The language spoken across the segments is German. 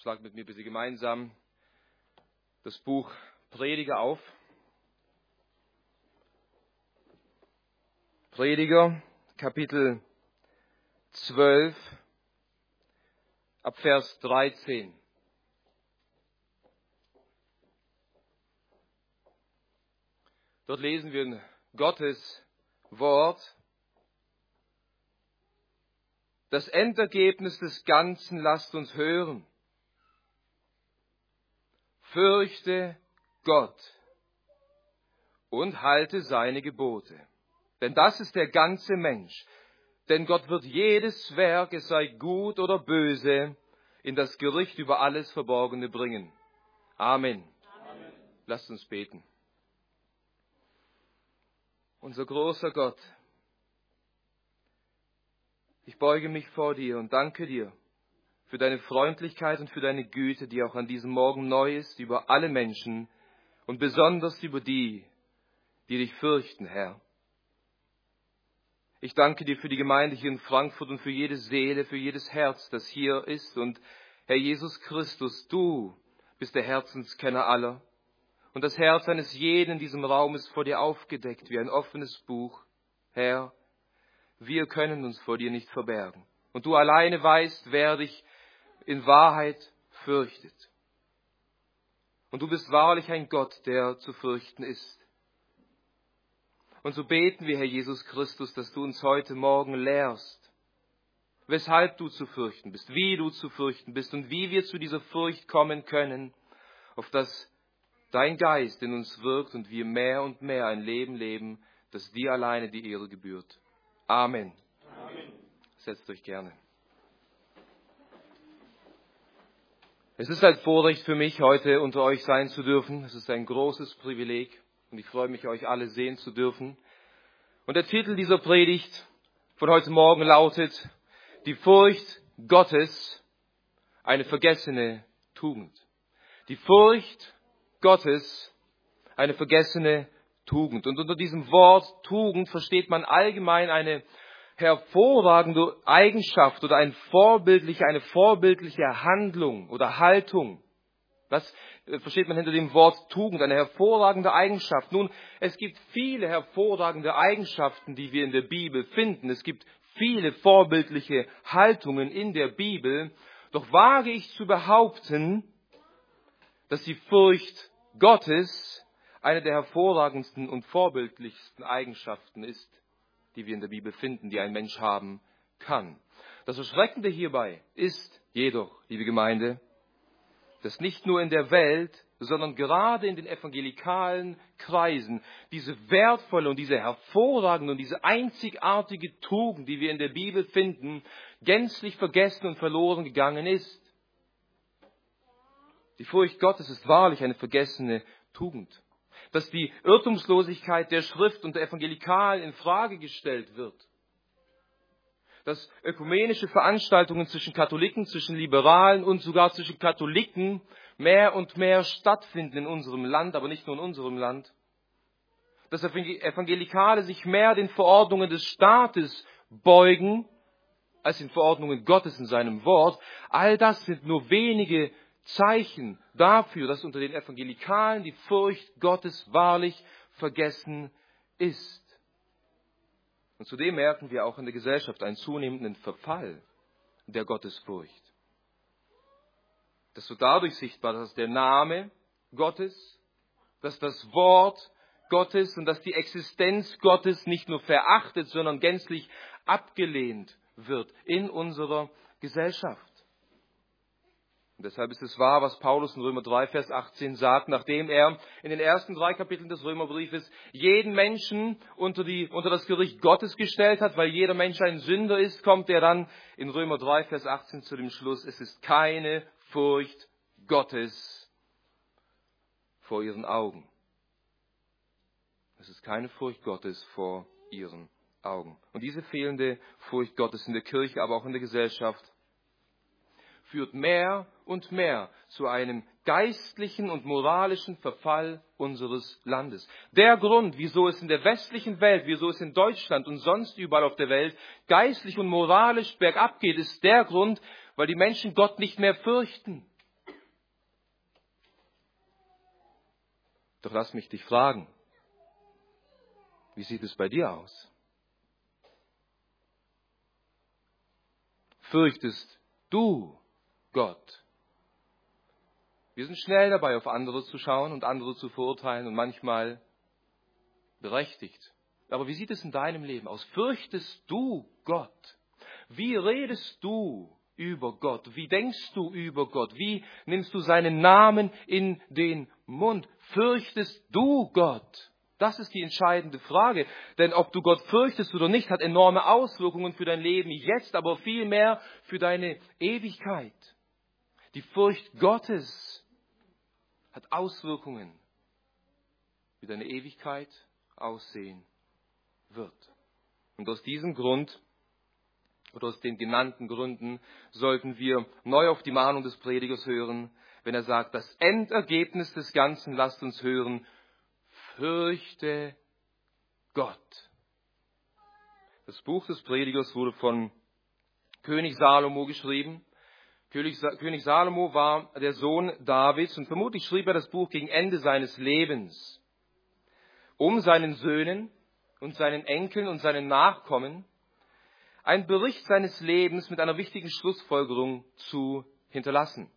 Schlag mit mir bitte gemeinsam das Buch Prediger auf. Prediger, Kapitel 12, ab Vers 13. Dort lesen wir in Gottes Wort: Das Endergebnis des Ganzen lasst uns hören. Fürchte Gott und halte seine Gebote. Denn das ist der ganze Mensch. Denn Gott wird jedes Werk, es sei gut oder böse, in das Gericht über alles Verborgene bringen. Amen. Amen. Lasst uns beten. Unser großer Gott, ich beuge mich vor dir und danke dir für deine Freundlichkeit und für deine Güte, die auch an diesem Morgen neu ist, über alle Menschen und besonders über die, die dich fürchten, Herr. Ich danke dir für die Gemeinde hier in Frankfurt und für jede Seele, für jedes Herz, das hier ist. Und Herr Jesus Christus, du bist der Herzenskenner aller. Und das Herz eines jeden in diesem Raum ist vor dir aufgedeckt wie ein offenes Buch. Herr, wir können uns vor dir nicht verbergen. Und du alleine weißt, wer dich in Wahrheit fürchtet. Und du bist wahrlich ein Gott, der zu fürchten ist. Und so beten wir, Herr Jesus Christus, dass du uns heute Morgen lehrst, weshalb du zu fürchten bist, wie du zu fürchten bist und wie wir zu dieser Furcht kommen können, auf dass dein Geist in uns wirkt und wir mehr und mehr ein Leben leben, das dir alleine die Ehre gebührt. Amen. Amen. Setzt euch gerne. Es ist ein Vorrecht für mich, heute unter euch sein zu dürfen. Es ist ein großes Privileg und ich freue mich, euch alle sehen zu dürfen. Und der Titel dieser Predigt von heute Morgen lautet: Die Furcht Gottes, eine vergessene Tugend. Die Furcht Gottes, eine vergessene Tugend. Und unter diesem Wort Tugend versteht man allgemein eine hervorragende Eigenschaft oder eine vorbildliche Handlung oder Haltung. Das versteht man hinter dem Wort Tugend, eine hervorragende Eigenschaft. Nun, es gibt viele hervorragende Eigenschaften, die wir in der Bibel finden. Es gibt viele vorbildliche Haltungen in der Bibel. Doch wage ich zu behaupten, dass die Furcht Gottes eine der hervorragendsten und vorbildlichsten Eigenschaften ist, die wir in der Bibel finden, die ein Mensch haben kann. Das Erschreckende hierbei ist jedoch, liebe Gemeinde, dass nicht nur in der Welt, sondern gerade in den evangelikalen Kreisen diese wertvolle und diese hervorragende und diese einzigartige Tugend, die wir in der Bibel finden, gänzlich vergessen und verloren gegangen ist. Die Furcht Gottes ist wahrlich eine vergessene Tugend. Dass die Irrtumslosigkeit der Schrift und der Evangelikalen in Frage gestellt wird. Dass ökumenische Veranstaltungen zwischen Katholiken, zwischen Liberalen und sogar zwischen Katholiken mehr und mehr stattfinden in unserem Land, aber nicht nur in unserem Land. Dass Evangelikale sich mehr den Verordnungen des Staates beugen, als den Verordnungen Gottes in seinem Wort. All das sind nur wenige Zeichen dafür, dass unter den Evangelikalen die Furcht Gottes wahrlich vergessen ist. Und zudem merken wir auch in der Gesellschaft einen zunehmenden Verfall der Gottesfurcht. Das wird dadurch sichtbar, dass der Name Gottes, dass das Wort Gottes und dass die Existenz Gottes nicht nur verachtet, sondern gänzlich abgelehnt wird in unserer Gesellschaft. Und deshalb ist es wahr, was Paulus in Römer 3, Vers 18 sagt, nachdem er in den ersten 3 Kapiteln des Römerbriefes jeden Menschen unter das Gericht Gottes gestellt hat, weil jeder Mensch ein Sünder ist, kommt er dann in Römer 3, Vers 18 zu dem Schluss: Es ist keine Furcht Gottes vor ihren Augen. Es ist keine Furcht Gottes vor ihren Augen. Und diese fehlende Furcht Gottes in der Kirche, aber auch in der Gesellschaft, führt mehr und mehr zu einem geistlichen und moralischen Verfall unseres Landes. Der Grund, wieso es in der westlichen Welt, wieso es in Deutschland und sonst überall auf der Welt geistlich und moralisch bergab geht, ist der Grund, weil die Menschen Gott nicht mehr fürchten. Doch lass mich dich fragen, wie sieht es bei dir aus? Fürchtest du Gott? Wir sind schnell dabei, auf andere zu schauen und andere zu verurteilen und manchmal berechtigt. Aber wie sieht es in deinem Leben aus? Fürchtest du Gott? Wie redest du über Gott? Wie denkst du über Gott? Wie nimmst du seinen Namen in den Mund? Fürchtest du Gott? Das ist die entscheidende Frage. Denn ob du Gott fürchtest oder nicht, hat enorme Auswirkungen für dein Leben jetzt, aber vielmehr für deine Ewigkeit. Die Furcht Gottes hat Auswirkungen, wie deine Ewigkeit aussehen wird. Und aus diesem Grund, oder aus den genannten Gründen, sollten wir neu auf die Mahnung des Predigers hören, wenn er sagt, das Endergebnis des Ganzen, lasst uns hören, fürchte Gott. Das Buch des Predigers wurde von König Salomo geschrieben. König Salomo war der Sohn Davids und vermutlich schrieb er das Buch gegen Ende seines Lebens, um seinen Söhnen und seinen Enkeln und seinen Nachkommen einen Bericht seines Lebens mit einer wichtigen Schlussfolgerung zu hinterlassen.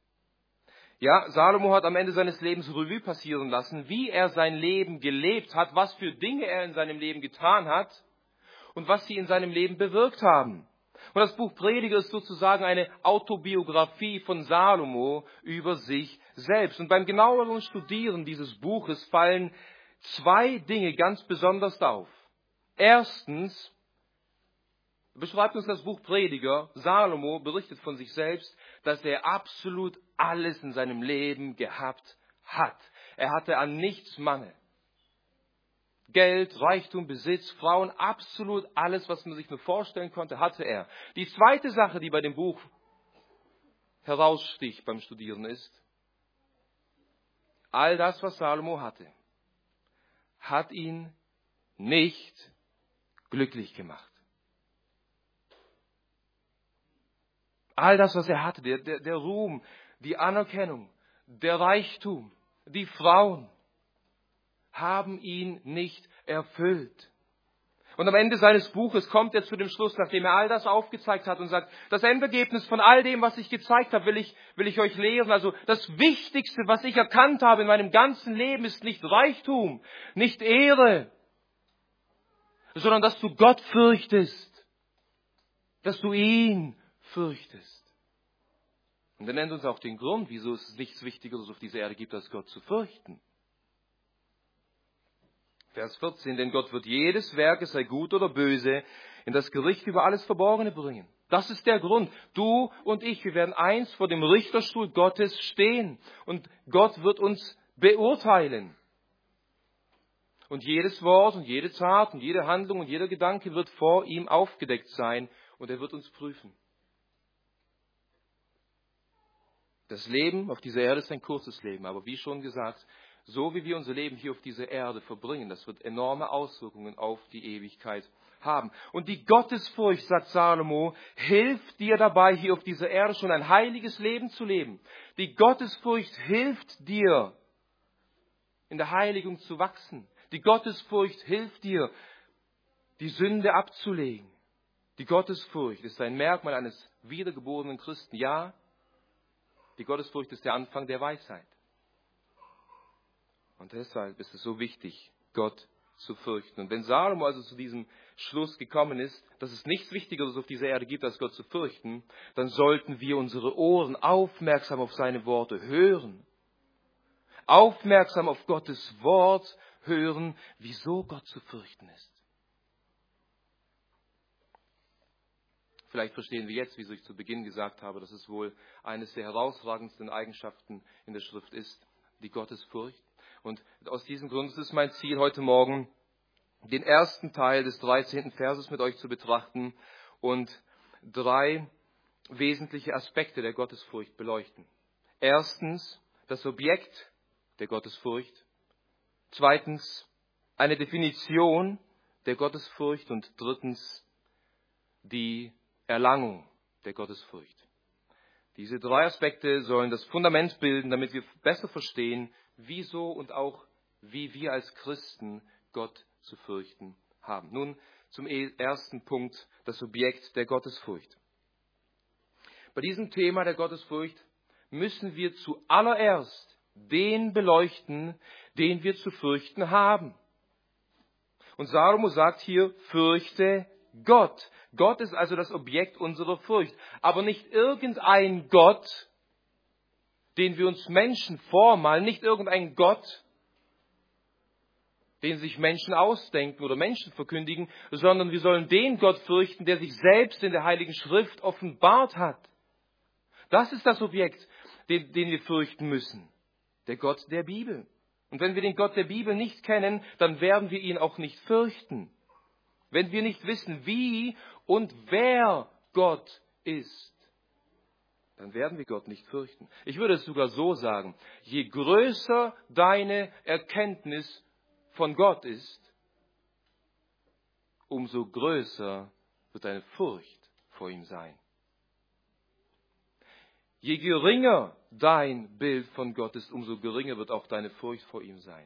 Ja, Salomo hat am Ende seines Lebens Revue passieren lassen, wie er sein Leben gelebt hat, was für Dinge er in seinem Leben getan hat und was sie in seinem Leben bewirkt haben. Und das Buch Prediger ist sozusagen eine Autobiografie von Salomo über sich selbst. Und beim genaueren Studieren dieses Buches fallen zwei Dinge ganz besonders auf. Erstens beschreibt uns das Buch Prediger, Salomo berichtet von sich selbst, dass er absolut alles in seinem Leben gehabt hat. Er hatte an nichts Mangel. Geld, Reichtum, Besitz, Frauen, absolut alles, was man sich nur vorstellen konnte, hatte er. Die zweite Sache, die bei dem Buch heraussticht beim Studieren ist, all das, was Salomo hatte, hat ihn nicht glücklich gemacht. All das, was er hatte, der Ruhm, die Anerkennung, der Reichtum, die Frauen, haben ihn nicht erfüllt. Und am Ende seines Buches kommt er zu dem Schluss, nachdem er all das aufgezeigt hat und sagt, das Endergebnis von all dem, was ich gezeigt habe, will ich euch lehren. Also das Wichtigste, was ich erkannt habe in meinem ganzen Leben, ist nicht Reichtum, nicht Ehre, sondern dass du Gott fürchtest, dass du ihn fürchtest. Und er nennt uns auch den Grund, wieso es nichts Wichtigeres auf dieser Erde gibt, als Gott zu fürchten. Vers 14, denn Gott wird jedes Werk, es sei gut oder böse, in das Gericht über alles Verborgene bringen. Das ist der Grund. Du und ich, wir werden einst vor dem Richterstuhl Gottes stehen und Gott wird uns beurteilen. Und jedes Wort und jede Tat und jede Handlung und jeder Gedanke wird vor ihm aufgedeckt sein und er wird uns prüfen. Das Leben auf dieser Erde ist ein kurzes Leben, aber wie schon gesagt, so wie wir unser Leben hier auf dieser Erde verbringen, das wird enorme Auswirkungen auf die Ewigkeit haben. Und die Gottesfurcht, sagt Salomo, hilft dir dabei, hier auf dieser Erde schon ein heiliges Leben zu leben. Die Gottesfurcht hilft dir, in der Heiligung zu wachsen. Die Gottesfurcht hilft dir, die Sünde abzulegen. Die Gottesfurcht ist ein Merkmal eines wiedergeborenen Christen. Ja, die Gottesfurcht ist der Anfang der Weisheit. Und deshalb ist es so wichtig, Gott zu fürchten. Und wenn Salomo also zu diesem Schluss gekommen ist, dass es nichts Wichtigeres auf dieser Erde gibt, als Gott zu fürchten, dann sollten wir unsere Ohren aufmerksam auf seine Worte hören. Aufmerksam auf Gottes Wort hören, wieso Gott zu fürchten ist. Vielleicht verstehen wir jetzt, wieso ich zu Beginn gesagt habe, dass es wohl eines der herausragendsten Eigenschaften in der Schrift ist, die Gottesfurcht. Und aus diesem Grund ist es mein Ziel, heute Morgen den ersten Teil des 13. Verses mit euch zu betrachten und 3 wesentliche Aspekte der Gottesfurcht beleuchten. Erstens, das Objekt der Gottesfurcht. Zweitens, eine Definition der Gottesfurcht. Und drittens, die Erlangung der Gottesfurcht. Diese 3 Aspekte sollen das Fundament bilden, damit wir besser verstehen, wieso und auch wie wir als Christen Gott zu fürchten haben. Nun zum ersten Punkt, das Objekt der Gottesfurcht. Bei diesem Thema der Gottesfurcht müssen wir zuallererst den beleuchten, den wir zu fürchten haben. Und Salomo sagt hier, fürchte Gott. Gott ist also das Objekt unserer Furcht. Aber nicht irgendein Gott, den wir uns Menschen vormalen, nicht irgendein Gott, den sich Menschen ausdenken oder Menschen verkündigen, sondern wir sollen den Gott fürchten, der sich selbst in der Heiligen Schrift offenbart hat. Das ist das Objekt, den wir fürchten müssen. Der Gott der Bibel. Und wenn wir den Gott der Bibel nicht kennen, dann werden wir ihn auch nicht fürchten. Wenn wir nicht wissen, wie und wer Gott ist, dann werden wir Gott nicht fürchten. Ich würde es sogar so sagen, je größer deine Erkenntnis von Gott ist, umso größer wird deine Furcht vor ihm sein. Je geringer dein Bild von Gott ist, umso geringer wird auch deine Furcht vor ihm sein.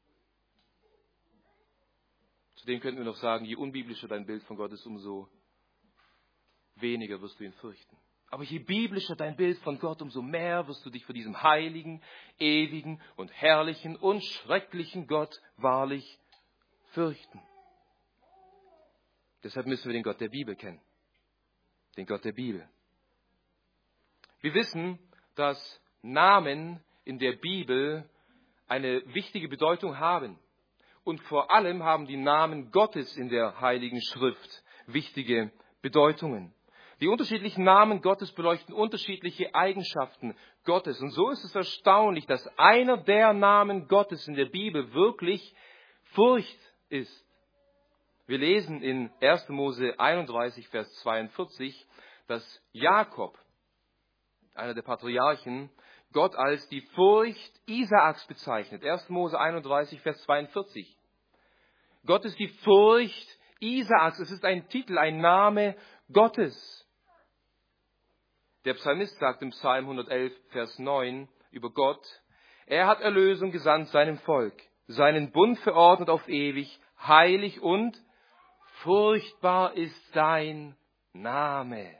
Zudem könnten wir noch sagen, je unbiblischer dein Bild von Gott ist, umso weniger wirst du ihn fürchten. Aber je biblischer dein Bild von Gott, umso mehr wirst du dich vor diesem heiligen, ewigen und herrlichen und schrecklichen Gott wahrlich fürchten. Deshalb müssen wir den Gott der Bibel kennen. Den Gott der Bibel. Wir wissen, dass Namen in der Bibel eine wichtige Bedeutung haben. Und vor allem haben die Namen Gottes in der Heiligen Schrift wichtige Bedeutungen. Die unterschiedlichen Namen Gottes beleuchten unterschiedliche Eigenschaften Gottes. Und so ist es erstaunlich, dass einer der Namen Gottes in der Bibel wirklich Furcht ist. Wir lesen in 1. Mose 31, Vers 42, dass Jakob, einer der Patriarchen, Gott als die Furcht Isaaks bezeichnet. 1. Mose 31, Vers 42. Gott ist die Furcht Isaaks. Es ist ein Titel, ein Name Gottes. Der Psalmist sagt im Psalm 111, Vers 9 über Gott, er hat Erlösung gesandt seinem Volk, seinen Bund verordnet auf ewig, heilig und furchtbar ist sein Name.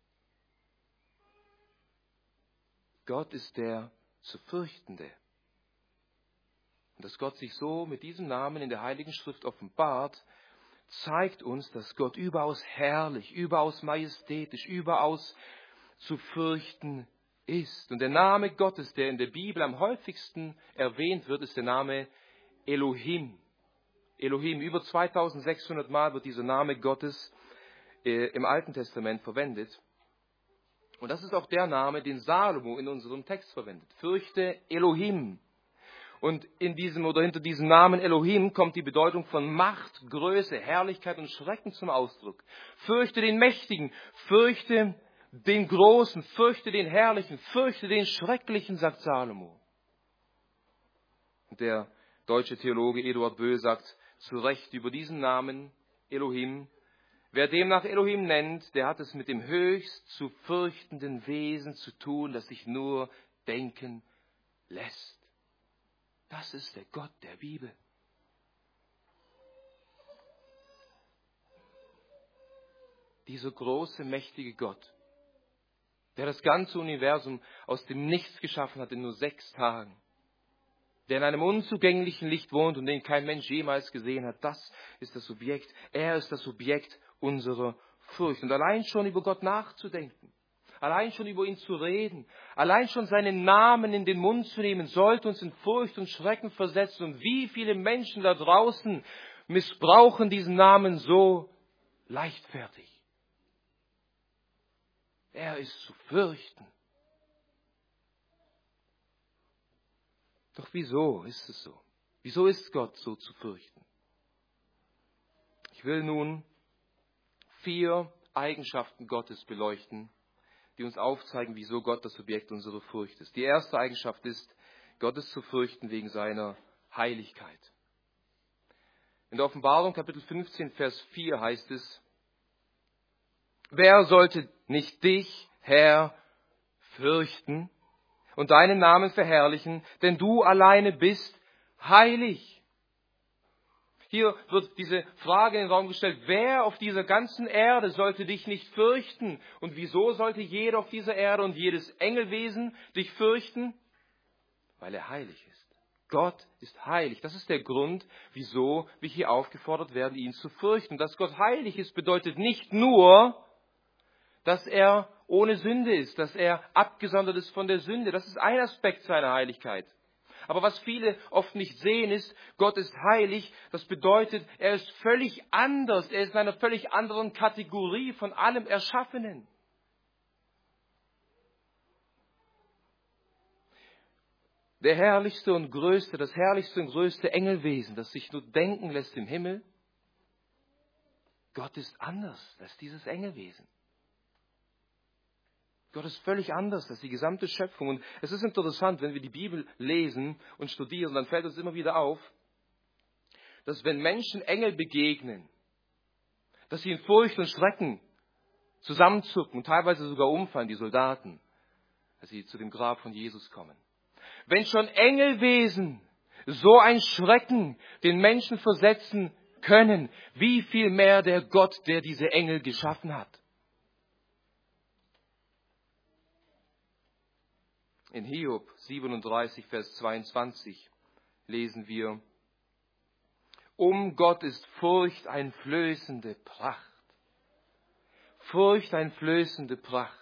Gott ist der zu Fürchtende. Und dass Gott sich so mit diesem Namen in der Heiligen Schrift offenbart, zeigt uns, dass Gott überaus herrlich, überaus majestätisch, überaus zu fürchten ist. Und der Name Gottes, der in der Bibel am häufigsten erwähnt wird, ist der Name Elohim. Elohim, über 2600 Mal wird dieser Name Gottes im Alten Testament verwendet. Und das ist auch der Name, den Salomo in unserem Text verwendet. Fürchte Elohim. Und in diesem oder hinter diesem Namen Elohim kommt die Bedeutung von Macht, Größe, Herrlichkeit und Schrecken zum Ausdruck. Fürchte den Mächtigen, fürchte den Großen, fürchte den Herrlichen, fürchte den Schrecklichen, sagt Salomo. Und der deutsche Theologe Eduard Böhl sagt zu Recht über diesen Namen Elohim: Wer dem nach Elohim nennt, der hat es mit dem höchst zu fürchtenden Wesen zu tun, das sich nur denken lässt. Das ist der Gott der Bibel. Dieser große, mächtige Gott, der das ganze Universum aus dem Nichts geschaffen hat in nur 6 Tagen, der in einem unzugänglichen Licht wohnt und den kein Mensch jemals gesehen hat, das ist das Objekt. Er ist das Objekt unserer Furcht. Und allein schon über Gott nachzudenken, allein schon über ihn zu reden, allein schon seinen Namen in den Mund zu nehmen, sollte uns in Furcht und Schrecken versetzen. Und wie viele Menschen da draußen missbrauchen diesen Namen so leichtfertig. Er ist zu fürchten. Doch wieso ist es so? Wieso ist Gott so zu fürchten? Ich will nun 4 Eigenschaften Gottes beleuchten, die uns aufzeigen, wieso Gott das Objekt unserer Furcht ist. Die erste Eigenschaft ist, Gott ist zu fürchten wegen seiner Heiligkeit. In der Offenbarung Kapitel 15, Vers 4 heißt es: Wer sollte nicht dich, Herr, fürchten und deinen Namen verherrlichen, denn du alleine bist heilig. Hier wird diese Frage in den Raum gestellt, wer auf dieser ganzen Erde sollte dich nicht fürchten? Und wieso sollte jeder auf dieser Erde und jedes Engelwesen dich fürchten? Weil er heilig ist. Gott ist heilig. Das ist der Grund, wieso wir hier aufgefordert werden, ihn zu fürchten. Dass Gott heilig ist, bedeutet nicht nur, dass er ohne Sünde ist, dass er abgesondert ist von der Sünde. Das ist ein Aspekt seiner Heiligkeit. Aber was viele oft nicht sehen ist, Gott ist heilig. Das bedeutet, er ist völlig anders. Er ist in einer völlig anderen Kategorie von allem Erschaffenen. Der herrlichste und größte, das herrlichste und größte Engelwesen, das sich nur denken lässt im Himmel, Gott ist anders als dieses Engelwesen. Gott ist völlig anders als die gesamte Schöpfung. Und es ist interessant, wenn wir die Bibel lesen und studieren, dann fällt uns immer wieder auf, dass wenn Menschen Engel begegnen, dass sie in Furcht und Schrecken zusammenzucken und teilweise sogar umfallen, die Soldaten, als sie zu dem Grab von Jesus kommen. Wenn schon Engelwesen so ein Schrecken den Menschen versetzen können, wie viel mehr der Gott, der diese Engel geschaffen hat. In Hiob 37, Vers 22 lesen wir, um Gott ist furchteinflößende Pracht. Furchteinflößende Pracht.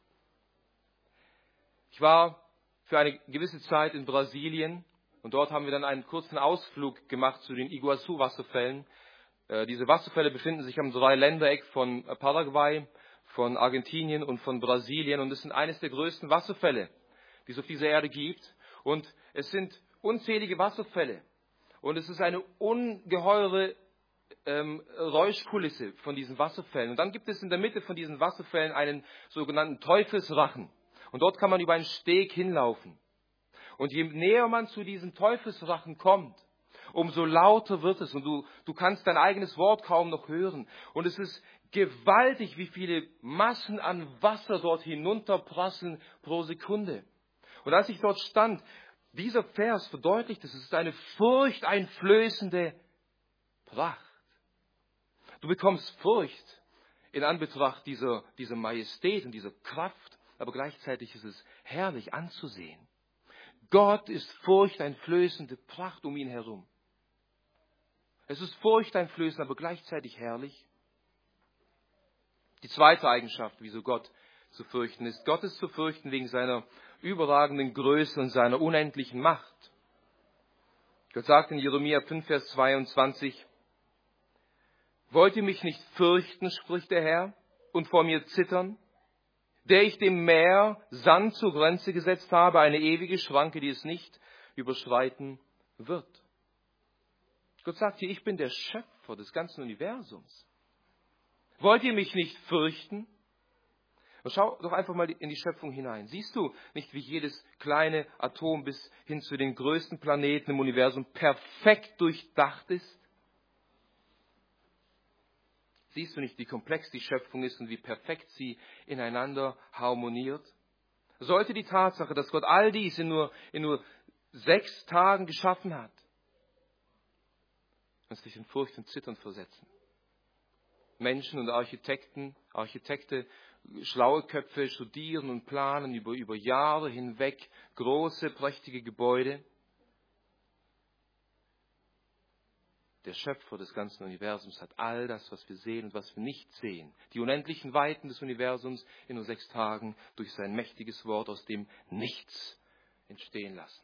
Ich war für eine gewisse Zeit in Brasilien und dort haben wir dann einen kurzen Ausflug gemacht zu den Iguazu-Wasserfällen. Diese Wasserfälle befinden sich am Dreiländereck von Paraguay, von Argentinien und von Brasilien und es sind eines der größten Wasserfälle, die es auf dieser Erde gibt. Und es sind unzählige Wasserfälle. Und es ist eine ungeheure Räuschkulisse von diesen Wasserfällen. Und dann gibt es in der Mitte von diesen Wasserfällen einen sogenannten Teufelsrachen. Und dort kann man über einen Steg hinlaufen. Und je näher man zu diesem Teufelsrachen kommt, umso lauter wird es. Und du kannst dein eigenes Wort kaum noch hören. Und es ist gewaltig, wie viele Massen an Wasser dort hinunterprasseln pro Sekunde. Und als ich dort stand, dieser Vers verdeutlicht es ist eine furchteinflößende Pracht. Du bekommst Furcht in Anbetracht dieser Majestät und dieser Kraft, aber gleichzeitig ist es herrlich anzusehen. Gott ist furchteinflößende Pracht um ihn herum. Es ist furchteinflößend, aber gleichzeitig herrlich. Die zweite Eigenschaft, wieso Gott zu fürchten ist. Gott ist zu fürchten wegen seiner überragenden Größe und seiner unendlichen Macht. Gott sagt in Jeremia 5, Vers 22, wollt ihr mich nicht fürchten, spricht der Herr, und vor mir zittern, der ich dem Meer Sand zur Grenze gesetzt habe, eine ewige Schranke, die es nicht überschreiten wird. Gott sagt hier, ich bin der Schöpfer des ganzen Universums. Wollt ihr mich nicht fürchten? Und schau doch einfach mal in die Schöpfung hinein. Siehst du nicht, wie jedes kleine Atom bis hin zu den größten Planeten im Universum perfekt durchdacht ist? Siehst du nicht, wie komplex die Schöpfung ist und wie perfekt sie ineinander harmoniert? Sollte die Tatsache, dass Gott all dies in nur 6 Tagen geschaffen hat, uns dich in Furcht und Zittern versetzen. Menschen und Architekte, schlaue Köpfe studieren und planen über Jahre hinweg große, prächtige Gebäude. Der Schöpfer des ganzen Universums hat all das, was wir sehen und was wir nicht sehen, die unendlichen Weiten des Universums in nur 6 Tagen durch sein mächtiges Wort aus dem Nichts entstehen lassen.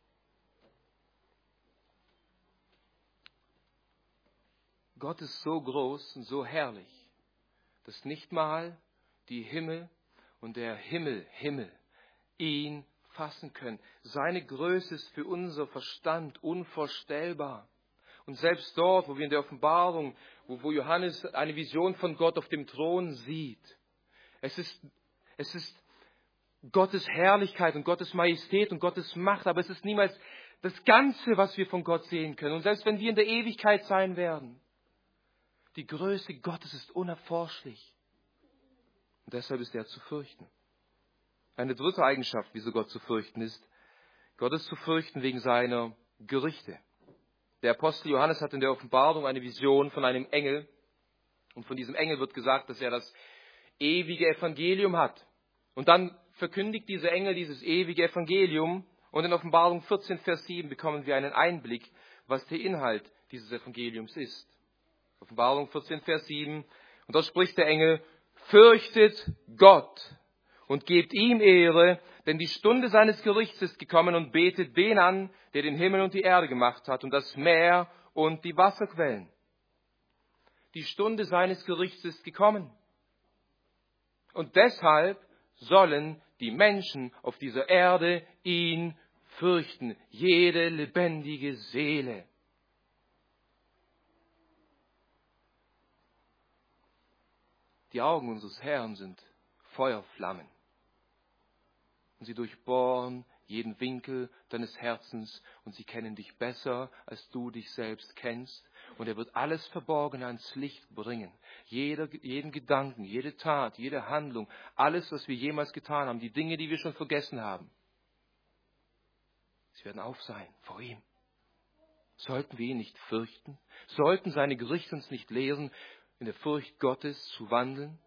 Gott ist so groß und so herrlich, dass nicht mal die Himmel und der Himmel ihn fassen können. Seine Größe ist für unser Verstand unvorstellbar. Und selbst dort, wo wir in der Offenbarung, wo Johannes eine Vision von Gott auf dem Thron sieht, es ist Gottes Herrlichkeit und Gottes Majestät und Gottes Macht, aber es ist niemals das Ganze, was wir von Gott sehen können. Und selbst wenn wir in der Ewigkeit sein werden, die Größe Gottes ist unerforschlich. Und deshalb ist er zu fürchten. Eine dritte Eigenschaft, wieso Gott zu fürchten ist, Gott ist zu fürchten wegen seiner Gerichte. Der Apostel Johannes hat in der Offenbarung eine Vision von einem Engel. Und von diesem Engel wird gesagt, dass er das ewige Evangelium hat. Und dann verkündigt dieser Engel dieses ewige Evangelium. Und in Offenbarung 14, Vers 7 bekommen wir einen Einblick, was der Inhalt dieses Evangeliums ist. Offenbarung 14, Vers 7. Und da spricht der Engel: Fürchtet Gott und gebt ihm Ehre, denn die Stunde seines Gerichts ist gekommen, und betet den an, der den Himmel und die Erde gemacht hat und das Meer und die Wasserquellen. Die Stunde seines Gerichts ist gekommen. Und deshalb sollen die Menschen auf dieser Erde ihn fürchten, jede lebendige Seele. Die Augen unseres Herrn sind Feuerflammen. Und sie durchbohren jeden Winkel deines Herzens und sie kennen dich besser, als du dich selbst kennst. Und er wird alles Verborgene ans Licht bringen. Jeden Gedanken, jede Tat, jede Handlung, alles, was wir jemals getan haben, die Dinge, die wir schon vergessen haben. Sie werden auf sein vor ihm. Sollten wir ihn nicht fürchten? Sollten seine Gerichte uns nicht lehren, in der Furcht Gottes zu wandeln?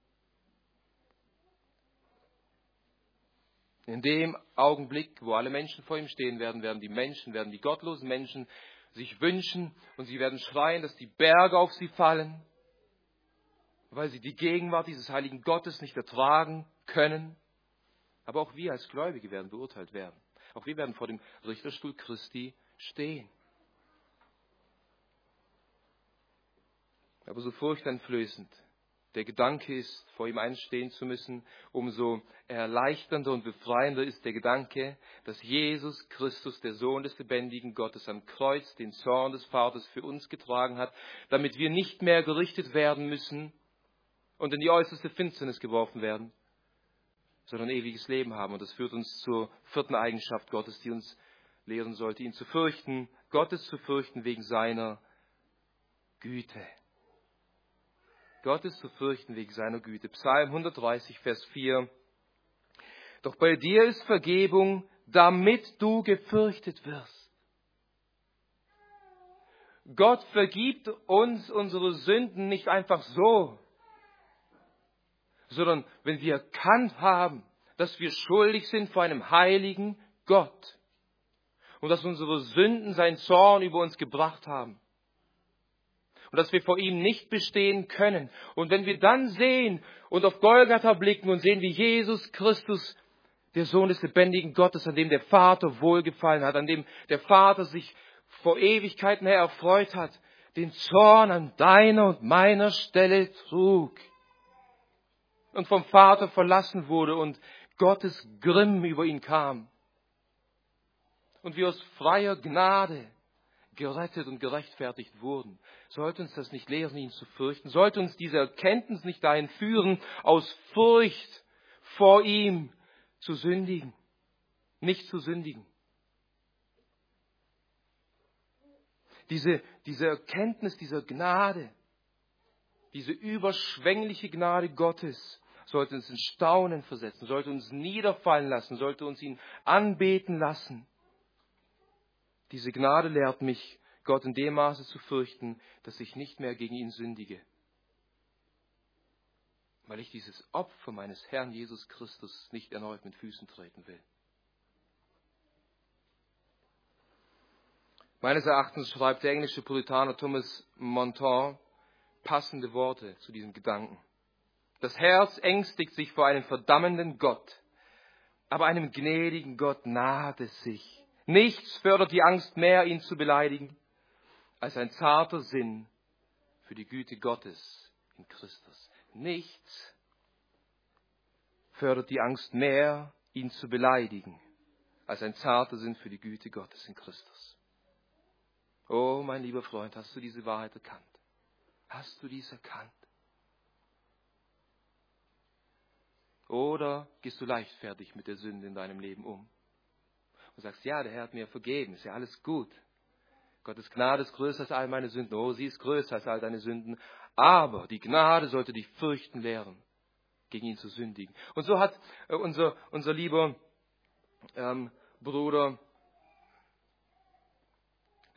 In dem Augenblick, wo alle Menschen vor ihm stehen werden, werden die gottlosen Menschen sich wünschen und sie werden schreien, dass die Berge auf sie fallen, weil sie die Gegenwart dieses heiligen Gottes nicht ertragen können. Aber auch wir als Gläubige werden beurteilt werden. Auch wir werden vor dem Richterstuhl Christi stehen. Aber so furchteinflößend der Gedanke ist, vor ihm einstehen zu müssen, umso erleichternder und befreiender ist der Gedanke, dass Jesus Christus, der Sohn des lebendigen Gottes, am Kreuz den Zorn des Vaters für uns getragen hat, damit wir nicht mehr gerichtet werden müssen und in die äußerste Finsternis geworfen werden, sondern ewiges Leben haben. Und das führt uns zur vierten Eigenschaft Gottes, die uns lehren sollte, ihn zu fürchten, Gottes zu fürchten wegen seiner Güte. Gottes zu fürchten wegen seiner Güte. Psalm 130, Vers 4. Doch bei dir ist Vergebung, damit du gefürchtet wirst. Gott vergibt uns unsere Sünden nicht einfach so, sondern wenn wir erkannt haben, dass wir schuldig sind vor einem heiligen Gott und dass unsere Sünden seinen Zorn über uns gebracht haben. Und dass wir vor ihm nicht bestehen können. Und wenn wir dann sehen und auf Golgatha blicken und sehen, wie Jesus Christus, der Sohn des lebendigen Gottes, an dem der Vater wohlgefallen hat, an dem der Vater sich vor Ewigkeiten her erfreut hat, den Zorn an deiner und meiner Stelle trug und vom Vater verlassen wurde und Gottes Grimm über ihn kam. Und wir aus freier Gnade gerettet und gerechtfertigt wurden. Sollte uns das nicht lehren, ihn zu fürchten? Sollte uns diese Erkenntnis nicht dahin führen, aus Furcht vor ihm zu sündigen? Nicht zu sündigen. Diese Erkenntnis dieser Gnade, diese überschwängliche Gnade Gottes, sollte uns in Staunen versetzen, sollte uns niederfallen lassen, sollte uns ihn anbeten lassen. Diese Gnade lehrt mich, Gott in dem Maße zu fürchten, dass ich nicht mehr gegen ihn sündige. Weil ich dieses Opfer meines Herrn Jesus Christus nicht erneut mit Füßen treten will. Meines Erachtens schreibt der englische Puritaner Thomas Montague passende Worte zu diesem Gedanken. Das Herz ängstigt sich vor einem verdammenden Gott, aber einem gnädigen Gott naht es sich. Nichts fördert die Angst mehr, ihn zu beleidigen, als ein zarter Sinn für die Güte Gottes in Christus. Nichts fördert die Angst mehr, ihn zu beleidigen, als ein zarter Sinn für die Güte Gottes in Christus. Oh, mein lieber Freund, hast du diese Wahrheit erkannt? Hast du dies erkannt? Oder gehst du leichtfertig mit der Sünde in deinem Leben um? Und sagst, ja, der Herr hat mir vergeben, ist ja alles gut. Gottes Gnade ist größer als all meine Sünden. Oh, sie ist größer als all deine Sünden. Aber die Gnade sollte dich fürchten lehren, gegen ihn zu sündigen. Und so hat unser lieber Bruder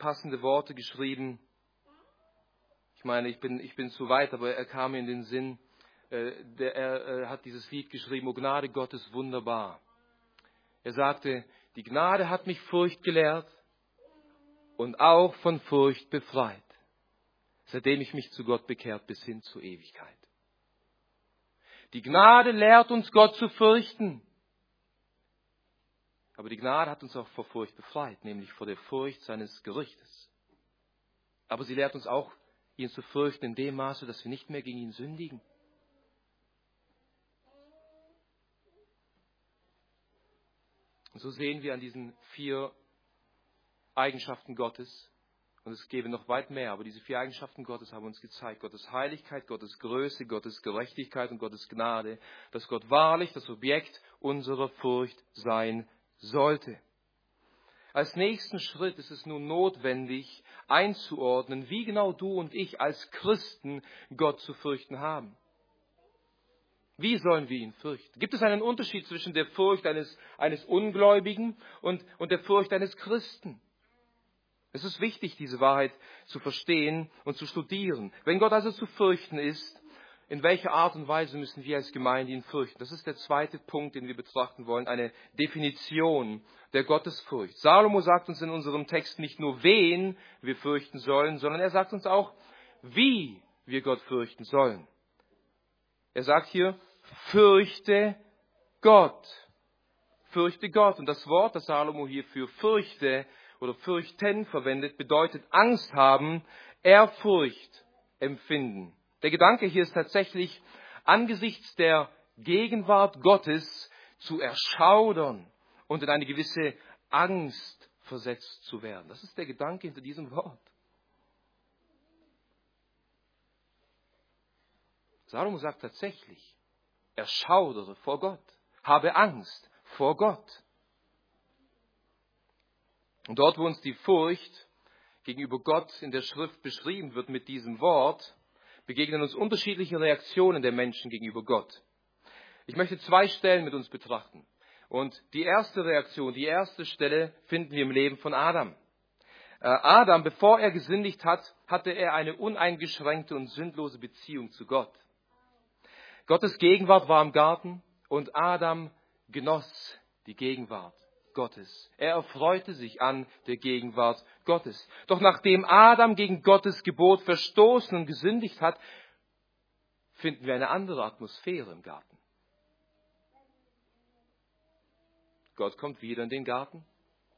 passende Worte geschrieben. Ich meine, ich bin zu weit, aber er kam mir in den Sinn. Er hat dieses Lied geschrieben, O Gnade Gottes wunderbar. Er sagte, die Gnade hat mich Furcht gelehrt und auch von Furcht befreit, seitdem ich mich zu Gott bekehrt bis hin zur Ewigkeit. Die Gnade lehrt uns, Gott zu fürchten. Aber die Gnade hat uns auch vor Furcht befreit, nämlich vor der Furcht seines Gerichtes. Aber sie lehrt uns auch, ihn zu fürchten in dem Maße, dass wir nicht mehr gegen ihn sündigen. Und so sehen wir an diesen 4 Eigenschaften Gottes, und es gäbe noch weit mehr, aber diese 4 Eigenschaften Gottes haben uns gezeigt, Gottes Heiligkeit, Gottes Größe, Gottes Gerechtigkeit und Gottes Gnade, dass Gott wahrlich das Objekt unserer Furcht sein sollte. Als nächsten Schritt ist es nun notwendig, einzuordnen, wie genau du und ich als Christen Gott zu fürchten haben. Wie sollen wir ihn fürchten? Gibt es einen Unterschied zwischen der Furcht eines Ungläubigen und der Furcht eines Christen? Es ist wichtig, diese Wahrheit zu verstehen und zu studieren. Wenn Gott also zu fürchten ist, in welcher Art und Weise müssen wir als Gemeinde ihn fürchten? Das ist der zweite Punkt, den wir betrachten wollen, eine Definition der Gottesfurcht. Salomo sagt uns in unserem Text nicht nur, wen wir fürchten sollen, sondern er sagt uns auch, wie wir Gott fürchten sollen. Er sagt hier, fürchte Gott. Fürchte Gott. Und das Wort, das Salomo hier für fürchte oder fürchten verwendet, bedeutet Angst haben, Ehrfurcht empfinden. Der Gedanke hier ist tatsächlich, angesichts der Gegenwart Gottes zu erschaudern und in eine gewisse Angst versetzt zu werden. Das ist der Gedanke hinter diesem Wort. Salomo sagt tatsächlich, erschaudere vor Gott, habe Angst vor Gott. Und dort, wo uns die Furcht gegenüber Gott in der Schrift beschrieben wird mit diesem Wort, begegnen uns unterschiedliche Reaktionen der Menschen gegenüber Gott. Ich möchte 2 Stellen mit uns betrachten. Und die erste Reaktion, die erste Stelle finden wir im Leben von Adam. Adam, bevor er gesündigt hat, hatte er eine uneingeschränkte und sündlose Beziehung zu Gott. Gottes Gegenwart war im Garten und Adam genoss die Gegenwart Gottes. Er erfreute sich an der Gegenwart Gottes. Doch nachdem Adam gegen Gottes Gebot verstoßen und gesündigt hat, finden wir eine andere Atmosphäre im Garten. Gott kommt wieder in den Garten.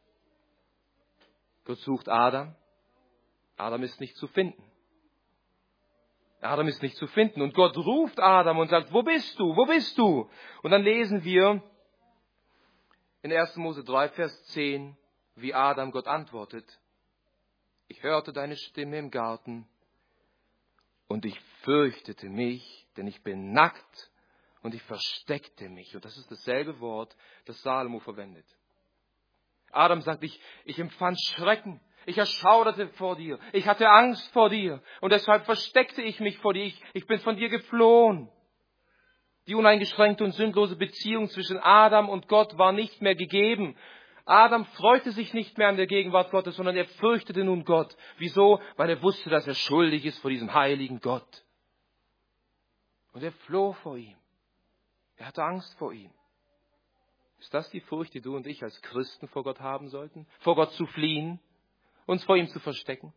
Gott sucht Adam. Adam ist nicht zu finden. Adam ist nicht zu finden. Und Gott ruft Adam und sagt, wo bist du? Wo bist du? Und dann lesen wir in 1. Mose 3, Vers 10, wie Adam Gott antwortet. Ich hörte deine Stimme im Garten und ich fürchtete mich, denn ich bin nackt und ich versteckte mich. Und das ist dasselbe Wort, das Salomo verwendet. Adam sagt, ich empfand Schrecken. Ich erschauderte vor dir. Ich hatte Angst vor dir. Und deshalb versteckte ich mich vor dir. Ich bin von dir geflohen. Die uneingeschränkte und sündlose Beziehung zwischen Adam und Gott war nicht mehr gegeben. Adam freute sich nicht mehr an der Gegenwart Gottes, sondern er fürchtete nun Gott. Wieso? Weil er wusste, dass er schuldig ist vor diesem heiligen Gott. Und er floh vor ihm. Er hatte Angst vor ihm. Ist das die Furcht, die du und ich als Christen vor Gott haben sollten? Vor Gott zu fliehen? Uns vor ihm zu verstecken?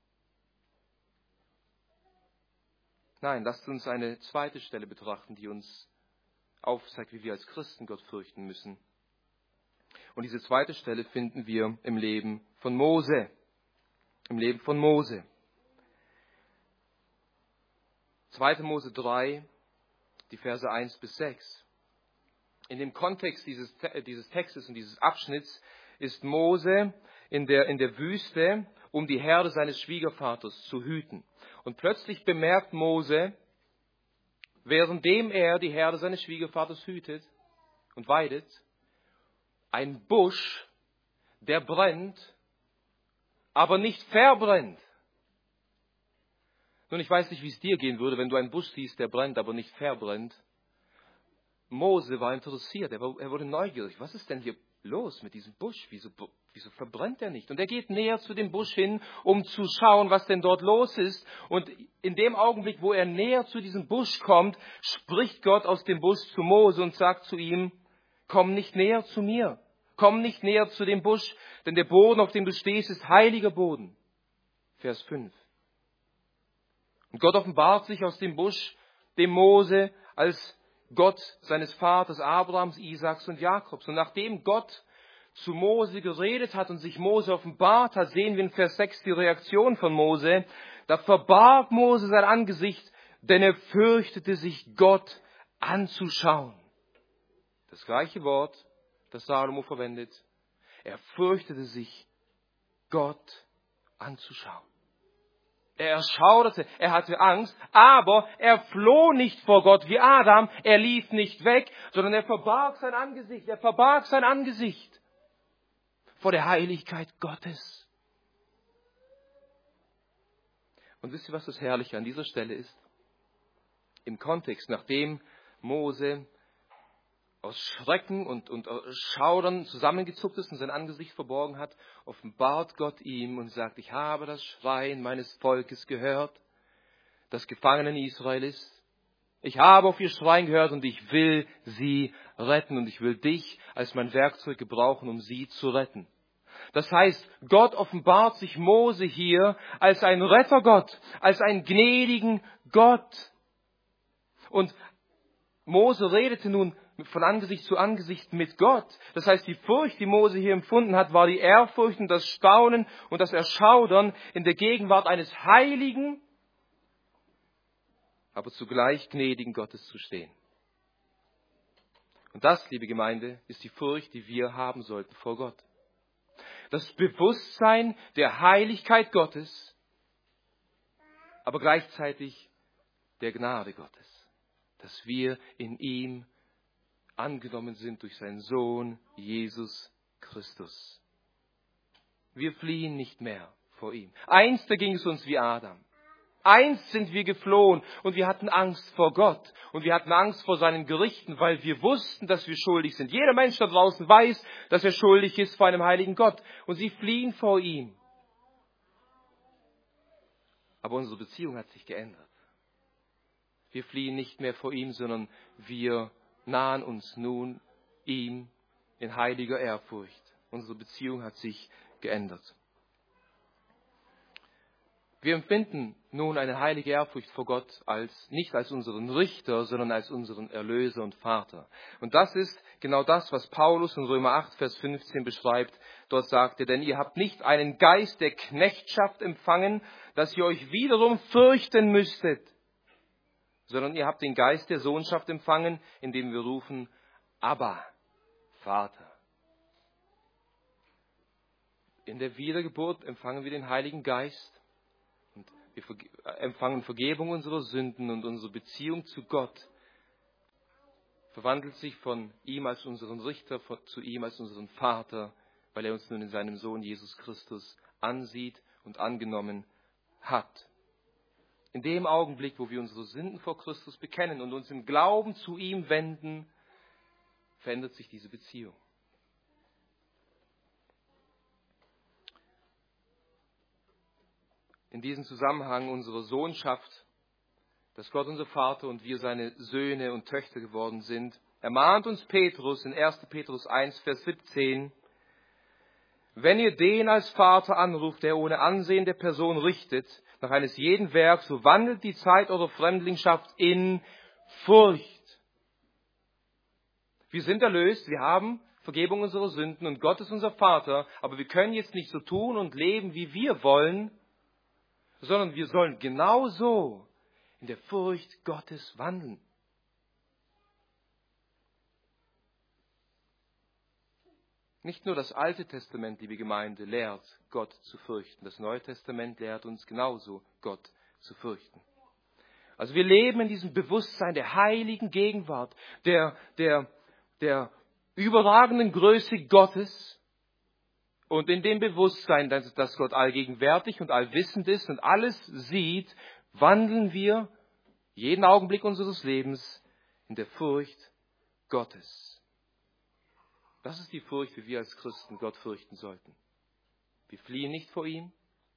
Nein, lasst uns eine zweite Stelle betrachten, die uns aufzeigt, wie wir als Christen Gott fürchten müssen. Und diese zweite Stelle finden wir im Leben von Mose. Im Leben von Mose. 2. Mose 3, die Verse 1 bis 6. In dem Kontext dieses Textes und dieses Abschnitts ist Mose in der Wüste, um die Herde seines Schwiegervaters zu hüten. Und plötzlich bemerkt Mose, währenddem er die Herde seines Schwiegervaters hütet und weidet, ein Busch, der brennt, aber nicht verbrennt. Nun, ich weiß nicht, wie es dir gehen würde, wenn du einen Busch siehst, der brennt, aber nicht verbrennt. Mose war interessiert, er wurde neugierig. Was ist denn hier los mit diesem Busch? Wieso verbrennt er nicht? Und er geht näher zu dem Busch hin, um zu schauen, was denn dort los ist. Und in dem Augenblick, wo er näher zu diesem Busch kommt, spricht Gott aus dem Busch zu Mose und sagt zu ihm, komm nicht näher zu mir, komm nicht näher zu dem Busch, denn der Boden, auf dem du stehst, ist heiliger Boden. Vers 5. Und Gott offenbart sich aus dem Busch dem Mose als Gott seines Vaters Abrahams, Isaaks und Jakobs. Und nachdem Gott zu Mose geredet hat und sich Mose offenbart hat, sehen wir in Vers 6 die Reaktion von Mose. Da verbarg Mose sein Angesicht, denn er fürchtete sich, Gott anzuschauen. Das gleiche Wort, das Salomo verwendet. Er fürchtete sich, Gott anzuschauen. Er erschauderte, er hatte Angst, aber er floh nicht vor Gott wie Adam, er lief nicht weg, sondern er verbarg sein Angesicht vor der Heiligkeit Gottes. Und wisst ihr, was das Herrliche an dieser Stelle ist? Im Kontext, nachdem Mose aus Schrecken und Schaudern zusammengezuckt ist und sein Angesicht verborgen hat, offenbart Gott ihm und sagt, ich habe das Schreien meines Volkes gehört, das gefangen in Israel ist. Ich habe auf ihr Schreien gehört und ich will sie retten und ich will dich als mein Werkzeug gebrauchen, um sie zu retten. Das heißt, Gott offenbart sich Mose hier als ein Rettergott, als einen gnädigen Gott. Und Mose redete nun von Angesicht zu Angesicht mit Gott. Das heißt, die Furcht, die Mose hier empfunden hat, war die Ehrfurcht und das Staunen und das Erschaudern in der Gegenwart eines heiligen, aber zugleich gnädigen Gottes zu stehen. Und das, liebe Gemeinde, ist die Furcht, die wir haben sollten vor Gott. Das Bewusstsein der Heiligkeit Gottes, aber gleichzeitig der Gnade Gottes, dass wir in ihm angenommen sind durch seinen Sohn Jesus Christus. Wir fliehen nicht mehr vor ihm. Einst, da ging es uns wie Adam. Einst sind wir geflohen und wir hatten Angst vor Gott und wir hatten Angst vor seinen Gerichten, weil wir wussten, dass wir schuldig sind. Jeder Mensch da draußen weiß, dass er schuldig ist vor einem heiligen Gott und sie fliehen vor ihm. Aber unsere Beziehung hat sich geändert. Wir fliehen nicht mehr vor ihm, sondern wir nahen uns nun ihm in heiliger Ehrfurcht. Unsere Beziehung hat sich geändert. Wir empfinden nun eine heilige Ehrfurcht vor Gott nicht als unseren Richter, sondern als unseren Erlöser und Vater. Und das ist genau das, was Paulus in Römer 8, Vers 15 beschreibt. Dort sagt er, denn ihr habt nicht einen Geist der Knechtschaft empfangen, dass ihr euch wiederum fürchten müsstet, sondern ihr habt den Geist der Sohnschaft empfangen, indem wir rufen, Abba, Vater. In der Wiedergeburt empfangen wir den Heiligen Geist. Wir empfangen Vergebung unserer Sünden und unsere Beziehung zu Gott verwandelt sich von ihm als unseren Richter zu ihm als unseren Vater, weil er uns nun in seinem Sohn Jesus Christus ansieht und angenommen hat. In dem Augenblick, wo wir unsere Sünden vor Christus bekennen und uns im Glauben zu ihm wenden, verändert sich diese Beziehung. In diesem Zusammenhang unsere Sohnschaft, dass Gott unser Vater und wir seine Söhne und Töchter geworden sind, ermahnt uns Petrus in 1. Petrus 1, Vers 17, wenn ihr den als Vater anruft, der ohne Ansehen der Person richtet, nach eines jeden Werks, so wandelt die Zeit eurer Fremdlingschaft in Furcht. Wir sind erlöst, wir haben Vergebung unserer Sünden und Gott ist unser Vater, aber wir können jetzt nicht so tun und leben, wie wir wollen, sondern wir sollen genauso in der Furcht Gottes wandeln. Nicht nur das Alte Testament, liebe Gemeinde, lehrt, Gott zu fürchten. Das Neue Testament lehrt uns genauso, Gott zu fürchten. Also wir leben in diesem Bewusstsein der heiligen Gegenwart, der überragenden Größe Gottes und in dem Bewusstsein, dass Gott allgegenwärtig und allwissend ist und alles sieht, wandeln wir jeden Augenblick unseres Lebens in der Furcht Gottes. Das ist die Furcht, wie wir als Christen Gott fürchten sollten. Wir fliehen nicht vor ihm,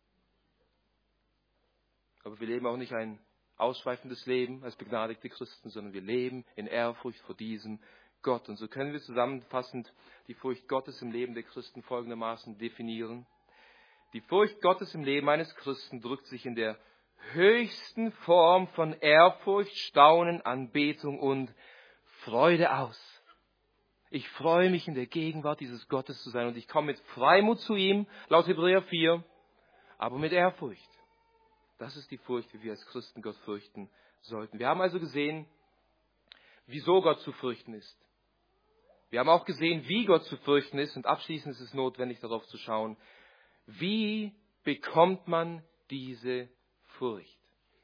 aber wir leben auch nicht ein ausschweifendes Leben als begnadigte Christen, sondern wir leben in Ehrfurcht vor diesem Gott. Und so können wir zusammenfassend die Furcht Gottes im Leben der Christen folgendermaßen definieren. Die Furcht Gottes im Leben eines Christen drückt sich in der höchsten Form von Ehrfurcht, Staunen, Anbetung und Freude aus. Ich freue mich, in der Gegenwart dieses Gottes zu sein und ich komme mit Freimut zu ihm, laut Hebräer 4, aber mit Ehrfurcht. Das ist die Furcht, wie wir als Christen Gott fürchten sollten. Wir haben also gesehen, wieso Gott zu fürchten ist. Wir haben auch gesehen, wie Gott zu fürchten ist und abschließend ist es notwendig, darauf zu schauen, wie bekommt man diese Furcht?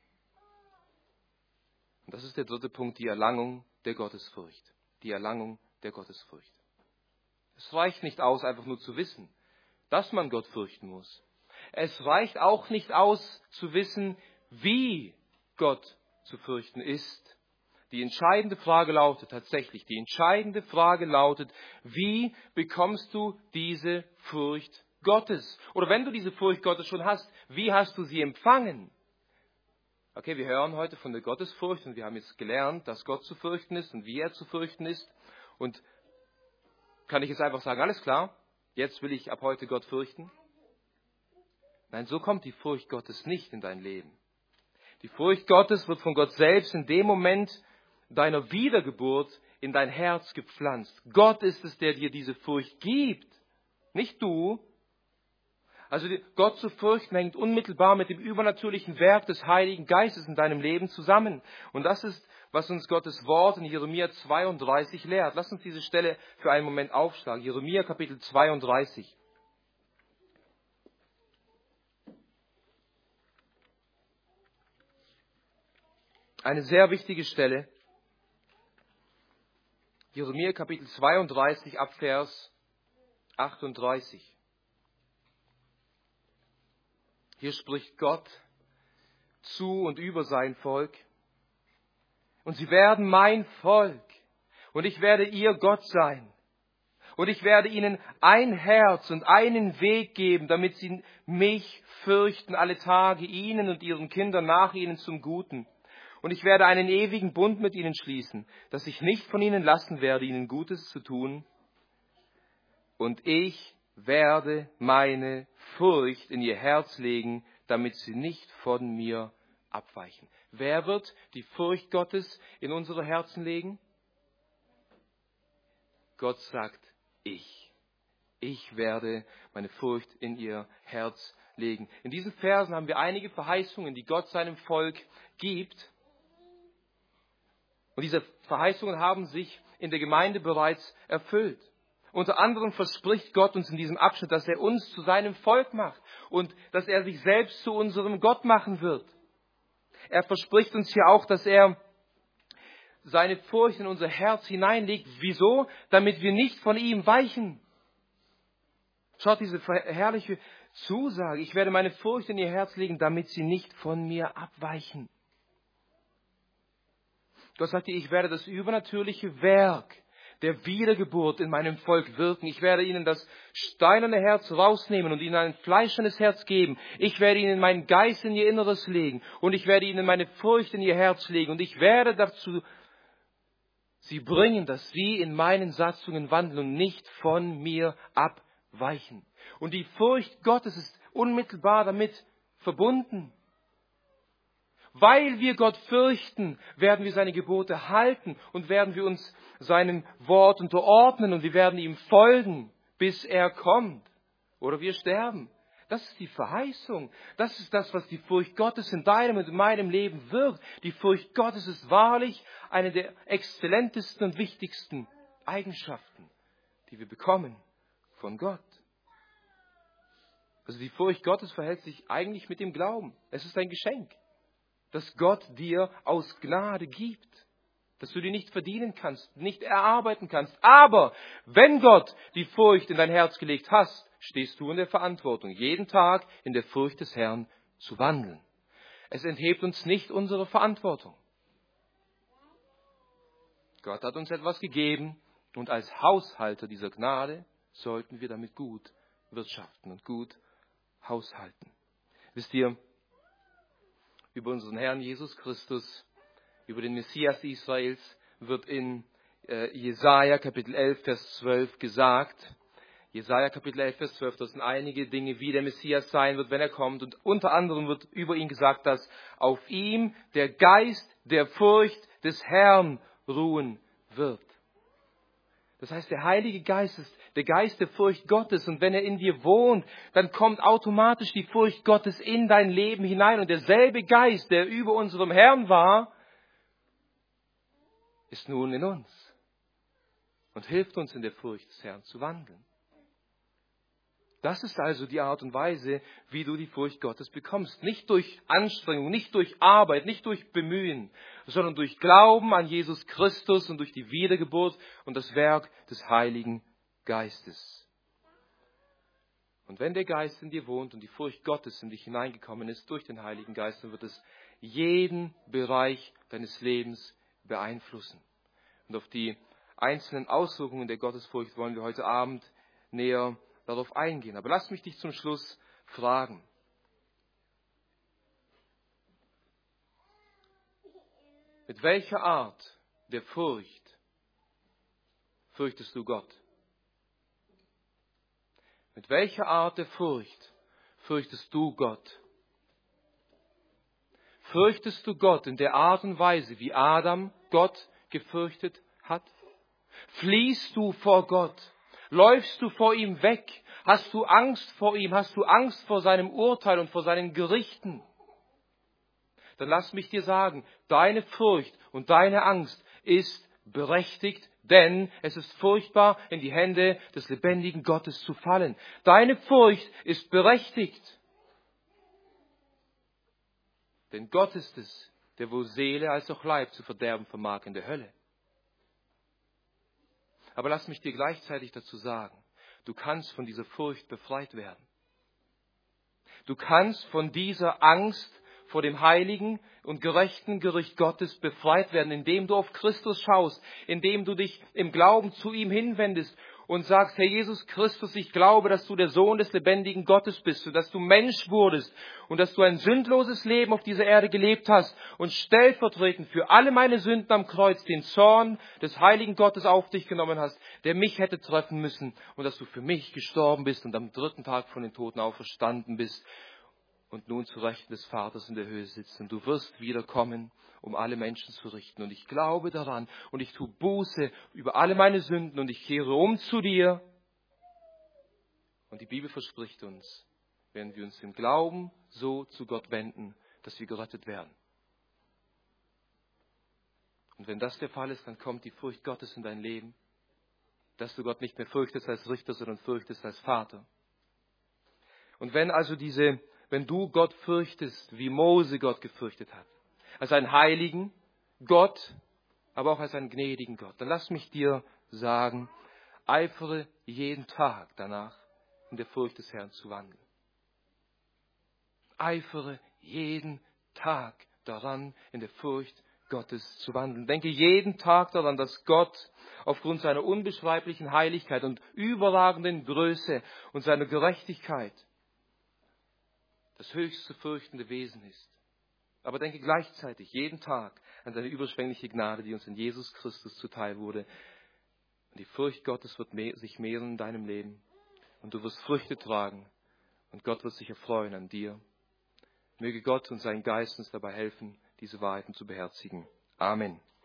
Und das ist der dritte Punkt, die Erlangung der Gottesfurcht. Die Erlangung der Gottesfurcht. Es reicht nicht aus, einfach nur zu wissen, dass man Gott fürchten muss. Es reicht auch nicht aus, zu wissen, wie Gott zu fürchten ist. Die entscheidende Frage lautet tatsächlich, wie bekommst du diese Furcht Gottes? Oder wenn du diese Furcht Gottes schon hast, wie hast du sie empfangen? Okay, wir hören heute von der Gottesfurcht und wir haben jetzt gelernt, dass Gott zu fürchten ist und wie er zu fürchten ist. Und kann ich jetzt einfach sagen, alles klar, jetzt will ich ab heute Gott fürchten? Nein, so kommt die Furcht Gottes nicht in dein Leben. Die Furcht Gottes wird von Gott selbst in dem Moment deiner Wiedergeburt in dein Herz gepflanzt. Gott ist es, der dir diese Furcht gibt, nicht du. Also Gott zu fürchten hängt unmittelbar mit dem übernatürlichen Werk des Heiligen Geistes in deinem Leben zusammen. Und das ist, was uns Gottes Wort in Jeremia 32 lehrt. Lass uns diese Stelle für einen Moment aufschlagen. Jeremia Kapitel 32. Eine sehr wichtige Stelle. Jeremia Kapitel 32 ab Vers 38. Hier spricht Gott zu und über sein Volk. Und sie werden mein Volk. Und ich werde ihr Gott sein. Und ich werde ihnen ein Herz und einen Weg geben, damit sie mich fürchten alle Tage, ihnen und ihren Kindern nach ihnen zum Guten. Und ich werde einen ewigen Bund mit ihnen schließen, dass ich nicht von ihnen lassen werde, ihnen Gutes zu tun. Und ich werde meine Furcht in ihr Herz legen, damit sie nicht von mir abweichen. Wer wird die Furcht Gottes in unsere Herzen legen? Gott sagt, ich. Ich werde meine Furcht in ihr Herz legen. In diesen Versen haben wir einige Verheißungen, die Gott seinem Volk gibt. Und diese Verheißungen haben sich in der Gemeinde bereits erfüllt. Unter anderem verspricht Gott uns in diesem Abschnitt, dass er uns zu seinem Volk macht und dass er sich selbst zu unserem Gott machen wird. Er verspricht uns hier auch, dass er seine Furcht in unser Herz hineinlegt. Wieso? Damit wir nicht von ihm weichen. Schaut diese herrliche Zusage. Ich werde meine Furcht in ihr Herz legen, damit sie nicht von mir abweichen. Gott sagt dir, ich werde das übernatürliche Werk der Wiedergeburt in meinem Volk wirken. Ich werde ihnen das steinerne Herz rausnehmen und ihnen ein fleischernes Herz geben. Ich werde ihnen meinen Geist in ihr Inneres legen und ich werde ihnen meine Furcht in ihr Herz legen und ich werde dazu sie bringen, dass sie in meinen Satzungen wandeln und nicht von mir abweichen. Und die Furcht Gottes ist unmittelbar damit verbunden. Weil wir Gott fürchten, werden wir seine Gebote halten und werden wir uns seinem Wort unterordnen und wir werden ihm folgen, bis er kommt oder wir sterben. Das ist die Verheißung. Das ist das, was die Furcht Gottes in deinem und in meinem Leben wirkt. Die Furcht Gottes ist wahrlich eine der exzellentesten und wichtigsten Eigenschaften, die wir bekommen von Gott. Also die Furcht Gottes verhält sich eigentlich mit dem Glauben. Es ist ein Geschenk, das Gott dir aus Gnade gibt, das du dir nicht verdienen kannst, nicht erarbeiten kannst. Aber wenn Gott die Furcht in dein Herz gelegt hast, stehst du in der Verantwortung, jeden Tag in der Furcht des Herrn zu wandeln. Es enthebt uns nicht unsere Verantwortung. Gott hat uns etwas gegeben und als Haushalter dieser Gnade sollten wir damit gut wirtschaften und gut haushalten. Wisst ihr, über unseren Herrn Jesus Christus, über den Messias Israels wird in Jesaja Kapitel 11, Vers 12 gesagt. Jesaja Kapitel 11, Vers 12, das sind einige Dinge, wie der Messias sein wird, wenn er kommt. Und unter anderem wird über ihn gesagt, dass auf ihm der Geist der Furcht des Herrn ruhen wird. Das heißt, der Heilige Geist ist der Geist der Furcht Gottes. Und wenn er in dir wohnt, dann kommt automatisch die Furcht Gottes in dein Leben hinein. Und derselbe Geist, der über unserem Herrn war, ist nun in uns und hilft uns in der Furcht des Herrn zu wandeln. Das ist also die Art und Weise, wie du die Furcht Gottes bekommst. Nicht durch Anstrengung, nicht durch Arbeit, nicht durch Bemühen, sondern durch Glauben an Jesus Christus und durch die Wiedergeburt und das Werk des Heiligen Geistes. Und wenn der Geist in dir wohnt und die Furcht Gottes in dich hineingekommen ist durch den Heiligen Geist, dann wird es jeden Bereich deines Lebens beeinflussen. Und auf die einzelnen Auswirkungen der Gottesfurcht wollen wir heute Abend näher darauf eingehen. Aber lass mich dich zum Schluss fragen. Mit welcher Art der Furcht fürchtest du Gott? Mit welcher Art der Furcht fürchtest du Gott? Fürchtest du Gott in der Art und Weise, wie Adam Gott gefürchtet hat? Fliehst du vor Gott? Läufst du vor ihm weg? Hast du Angst vor ihm? Hast du Angst vor seinem Urteil und vor seinen Gerichten? Dann lass mich dir sagen, deine Furcht und deine Angst ist berechtigt, denn es ist furchtbar, in die Hände des lebendigen Gottes zu fallen. Deine Furcht ist berechtigt. Denn Gott ist es, der wohl Seele als auch Leib zu verderben vermag in der Hölle. Aber lass mich dir gleichzeitig dazu sagen, du kannst von dieser Furcht befreit werden. Du kannst von dieser Angst vor dem heiligen und gerechten Gericht Gottes befreit werden, indem du auf Christus schaust, indem du dich im Glauben zu ihm hinwendest und sagst, Herr Jesus Christus, ich glaube, dass du der Sohn des lebendigen Gottes bist und dass du Mensch wurdest und dass du ein sündloses Leben auf dieser Erde gelebt hast und stellvertretend für alle meine Sünden am Kreuz den Zorn des heiligen Gottes auf dich genommen hast, der mich hätte treffen müssen und dass du für mich gestorben bist und am 3. Tag von den Toten auferstanden bist und nun zu Rechten des Vaters in der Höhe sitzt. Und du wirst wiederkommen, um alle Menschen zu richten. Und ich glaube daran und ich tue Buße über alle meine Sünden und ich kehre um zu dir. Und die Bibel verspricht uns, wenn wir uns im Glauben so zu Gott wenden, dass wir gerettet werden. Und wenn das der Fall ist, dann kommt die Furcht Gottes in dein Leben, dass du Gott nicht mehr fürchtest als Richter, sondern fürchtest als Vater. Und wenn du Gott fürchtest, wie Mose Gott gefürchtet hat, als einen heiligen Gott, aber auch als einen gnädigen Gott, dann lass mich dir sagen, eifere jeden Tag danach, in der Furcht des Herrn zu wandeln. Eifere jeden Tag daran, in der Furcht Gottes zu wandeln. Denke jeden Tag daran, dass Gott aufgrund seiner unbeschreiblichen Heiligkeit und überragenden Größe und seiner Gerechtigkeit das höchst zu fürchtende Wesen ist. Aber denke gleichzeitig jeden Tag an seine überschwängliche Gnade, die uns in Jesus Christus zuteil wurde. Und die Furcht Gottes wird sich mehren in deinem Leben. Und du wirst Früchte tragen. Und Gott wird sich erfreuen an dir. Möge Gott und sein Geist uns dabei helfen, diese Wahrheiten zu beherzigen. Amen.